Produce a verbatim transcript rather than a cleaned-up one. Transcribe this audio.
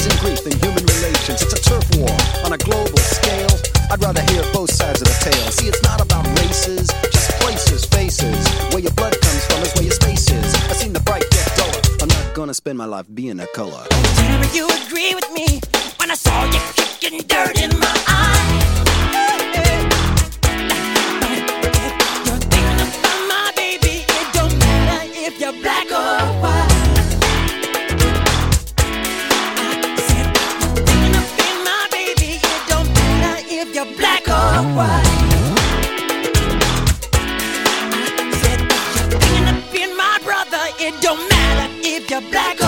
Love and grief in human relations. It's a turf war on a global scale. I'd rather hear both sides of the tale. See, it's not about races, just places, faces. Where your blood comes from is where your space is. I've seen the bright get duller. I'm not gonna spend my life being a color. Whenever you agree with me, when I saw you kicking dirt in my eye. You're thinking about my baby. It don't matter if you're black or white. I said you're thinking about my baby. It don't matter if you're black or white. I said you're thinking about my brother. It don't matter if you're black or white.